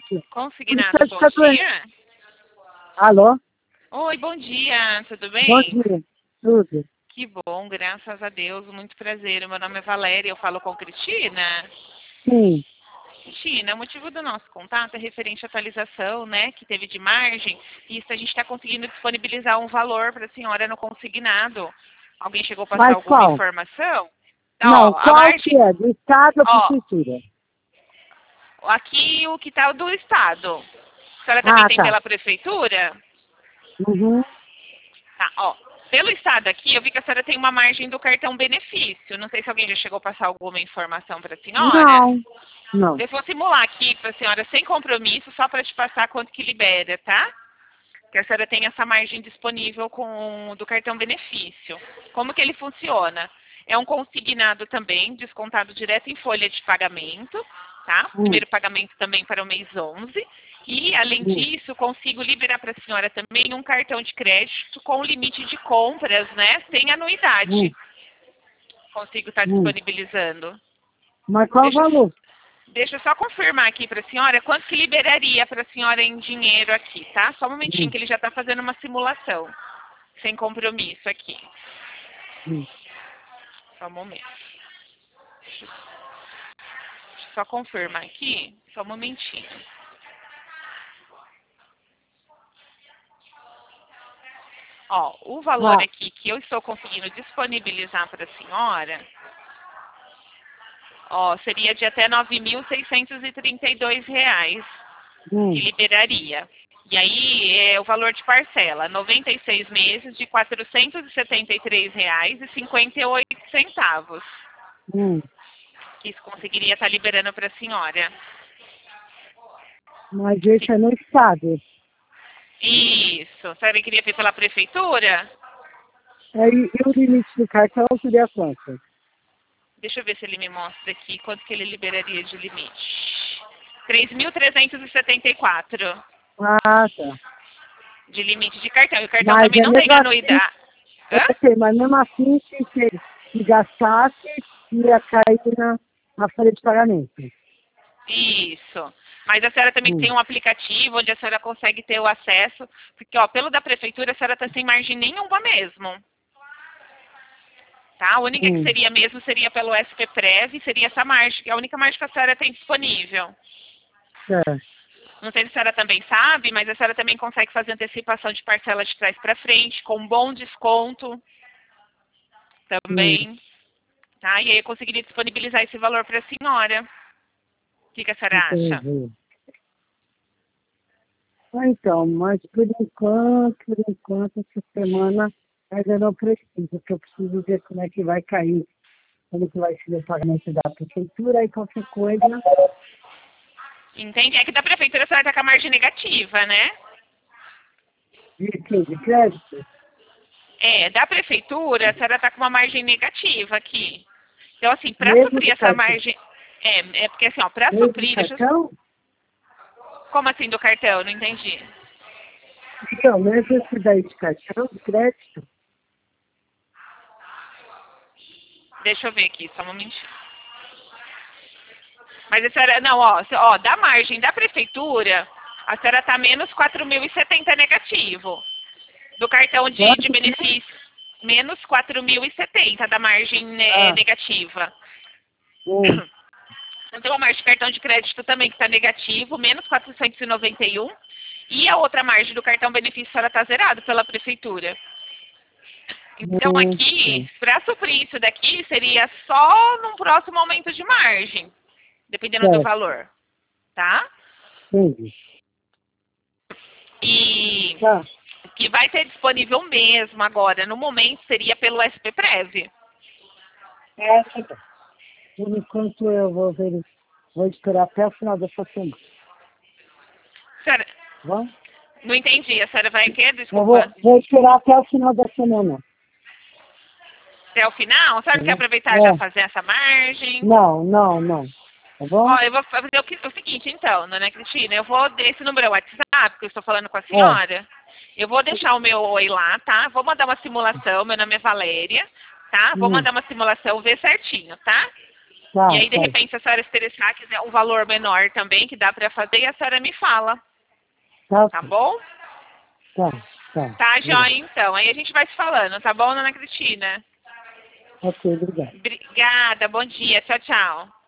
Consignado, bom dia. Alô? Oi, bom dia, tudo bem? Bom dia. Tudo. Que bom, graças a Deus, muito prazer. Meu nome é Valéria, eu falo com Cristina. Sim. Cristina, o motivo do nosso contato é referente à atualização, né, que teve de margem. Isso a gente está conseguindo disponibilizar um valor para a senhora no consignado. Alguém chegou a passar Mas alguma qual? informação? Não, A qual margem, que é? Do Estado ou ó, Prefeitura? aqui o que está do Estado. A senhora também tem Tá. pela Prefeitura? Uhum. Tá, ó. Pelo estado aqui, eu vi que a senhora tem uma margem do cartão benefício. Não sei se alguém já chegou a passar alguma informação para a senhora. Não. Eu vou simular aqui para a senhora sem compromisso, só para te passar quanto que libera, tá? Que a senhora tem essa margem disponível do cartão benefício. Como que ele funciona? É um consignado também, descontado direto em folha de pagamento, tá? Primeiro pagamento também para o mês 11. E, além disso, consigo liberar para a senhora também um cartão de crédito com limite de compras, né? Sem anuidade. Consigo estar disponibilizando. Mas qual o valor? Deixa eu só confirmar aqui para a senhora quanto que liberaria para a senhora em dinheiro aqui, tá? Só um momentinho que ele já está fazendo uma simulação. Sem compromisso aqui. Só um momento. Deixa eu só confirmar aqui. Só um momentinho. Ó, o valor aqui que eu estou conseguindo disponibilizar para a senhora, ó, seria de até R$ 9.632 que liberaria. E aí, o valor de parcela, 96 meses de R$ 473,58. Que isso conseguiria estar liberando para a senhora. Mas esse é no Estado. Isso. A senhora queria ver pela prefeitura? E o limite do cartão seria quanto? Deixa eu ver se ele me mostra aqui quanto que ele liberaria de limite. 3.374. Tá. De limite de cartão. E o cartão Mas também não tem anuidade. Mas mesmo assim, se gastasse, ia cair na folha de pagamento. Isso. Mas a senhora também tem um aplicativo onde a senhora consegue ter o acesso, porque, ó, pelo da prefeitura, a senhora está sem margem nenhuma mesmo. Tá? A única que seria mesmo seria pelo SPPrev, seria essa margem, que é a única margem que a senhora tem disponível. Não sei se a senhora também sabe, mas a senhora também consegue fazer antecipação de parcela de trás para frente, com um bom desconto também. Tá? E aí eu conseguiria disponibilizar esse valor para a senhora. O que a senhora acha? Então, mas por enquanto, essa semana ainda não preciso, porque eu preciso ver como é que vai cair, como que vai ser o pagamento da prefeitura e qualquer coisa. Entende? É que da prefeitura a senhora está com a margem negativa, né? De crédito? Da prefeitura a senhora está com uma margem negativa aqui. Então, assim, para suprir essa margem... É porque assim, ó, para suprir... Como assim do cartão? Não entendi. Não, mesmo esse daí de cartão, de crédito. Deixa eu ver aqui, só um momentinho. Mas a senhora, não, ó, da margem da prefeitura, a senhora está menos 4.070 negativo. Do cartão de benefício, menos 4.070 da margem negativa. Então, a margem de cartão de crédito também que está negativo, menos 491. E a outra margem do cartão benefício, a senhora está zerado pela prefeitura. Então, aqui, para suprir isso daqui, seria só num próximo aumento de margem, dependendo do valor. Tá? E que vai ter disponível mesmo agora, no momento, seria pelo SPPrev. Por enquanto eu vou esperar até o final dessa semana. Senhora, não entendi. A senhora vai o quê? Desculpa. Eu vou esperar até o final da semana. Até o final? A senhora quer aproveitar e já fazer essa margem? Não. Tá bom? Ó, eu vou fazer o seguinte, então, dona Cristina. Eu vou... Esse número é o WhatsApp, que eu estou falando com a senhora. Eu vou deixar o meu oi lá, tá? Vou mandar uma simulação. Meu nome é Valéria, tá? Vou mandar uma simulação, ver certinho, tá? Tá, E aí, de tá, repente, se a senhora se interessar, quiser um valor menor também, que dá para fazer, a senhora me fala. tá, Tá bom? tá, tá. Tá, Obrigado. joia, então. Aí a gente vai se falando, tá bom, dona Cristina? Ok, obrigado. Obrigada, bom dia. Tchau, tchau.